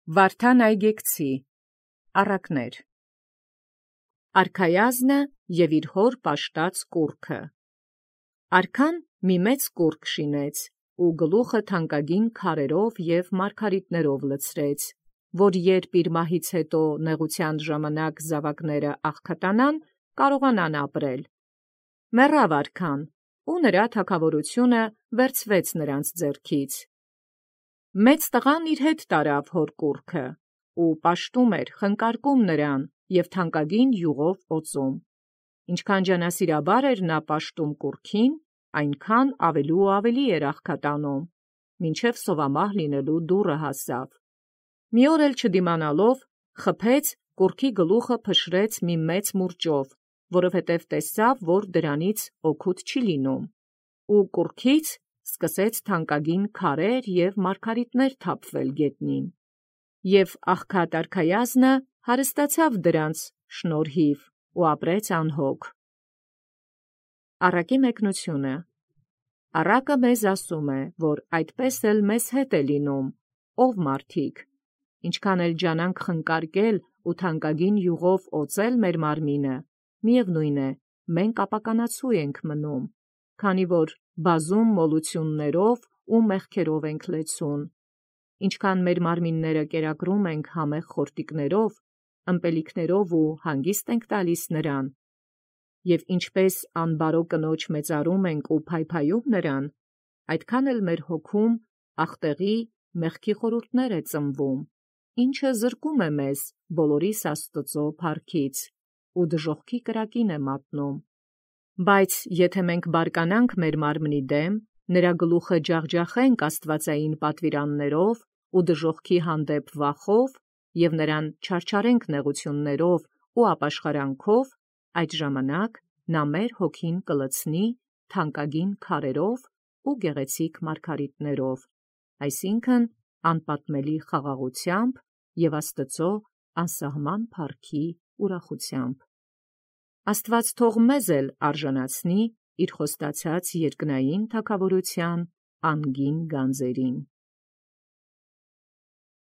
Վարդան այգեկցի, առակներ։ Արքայազնը և իր հոր պաշտած կուռքը։ Արքան մի մեծ կուռք շինեց, ու գլուխը թանկագին քարերով և մարգարիտներով լցրեց, որ երբ իր մահից հետո նեղության ժամանակ զավակները աղքատանան, կարողանան ապրել։ Մեռավ արքան, ու նրա թագավորությունը վերցվեց նրանց ձեռքից։ Մեծ տղան իր հետ տարավ հոր կուռքը, ու պաշտում էր, խնկարկում նրան և թանկագին յուղով օծում։ Ինչքան ջանասիրաբար էր նա պաշտում կուռքին, այնքան ավելի ու ավելի էր աղքատանում, մինչև սովամահ լինելու դուռը հասավ։ Մի օր էլ չդիմանալով, խփեց կուռքի գլուխը փշրեց մի մեծ մուրճով, որովհետև տեսավ, որ դրանից օգուտ չի լինում, ու կուռքից սկսեց թանկագին քարեր և մարգարիտներ թափվել գետնին։ Եվ աղքատ արքայազնը հարստացավ դրանց շնորհիվ ու ապրեց անհոգ։ Առակի մեկնությունը։ Առակը մեզ ասում է, որ այդպես էլ մեզ հետ է լինում, ով մարդիկ, ինչքան էլ ջանանք խնկարկել ու թանկագին յուղով օծել մեր մարմինը, միևնույն է, մենք ապականացու ենք մնում, քանի որ բազում մոլություններով ու մեղքերով ենք լեցուն, ինչքան մեր մարմինները կերակրում ենք համեղ խորտիկներով, ըմպելիքներով ու հանգիստ ենք տալիս նրան, և ինչպես անբարո կնոջ մեծարում ենք ու փայփայում նրան, այդքան էլ մեր հոգում աղտեղի մեղքի խորհուրդներ է ծնվում, ինչը զրկում է մեզ բոլորիս Աստծո փառքից ու դժոխքի կրակին է մատնում։ Բայց եթե մենք բարկանանք մեր մարմնի դեմ, նրա գլուխը ջախջախենք աստվածային պատվիրաններով ու դժոխքի հանդեպ վախով և նրան չարչարենք նեղություններով ու ապաշխարանքով, այդ ժամանակ նա մեր հոգին կլցնի թանկագին քարերով ու գեղեցիկ մարգարիտներով, այսինքն անպատմելի խաղաղությամբ և Աստծո անսահման փառքի ուրախությամբ։ Աստված թող մեզ էլ արժանացնի իր խոստացած երկնային թագավորության անգին գանձերին։